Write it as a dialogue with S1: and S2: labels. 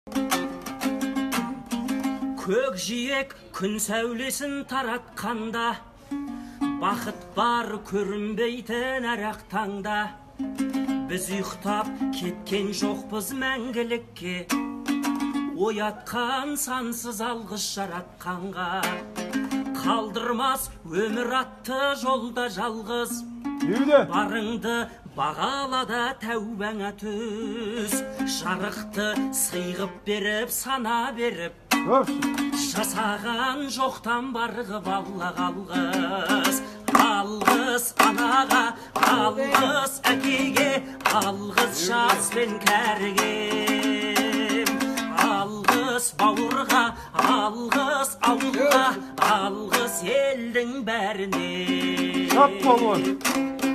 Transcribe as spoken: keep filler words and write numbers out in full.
S1: Көкжиек күн сәулесін таратқанда, бақыт бар көрінбейтін әрақ таңда. Біз ұйықтап кеткен жоқпыз мәңгілікке, оятқан сансыз алғыс жаратқанға. Қалдырмас өмір атты жолда жалғыз, барыңды бағалада тәубаңа түс. Жарықты сыйғып беріп, сана беріп, жасаған жоқтан барғып алла қалғыз. Алғыс анаға, алғыс әкеге, алғыс жас пен кәріге. Алғыс бауырға, алғыс ауылға, алғыс елдің бәріне.
S2: Шап болуын.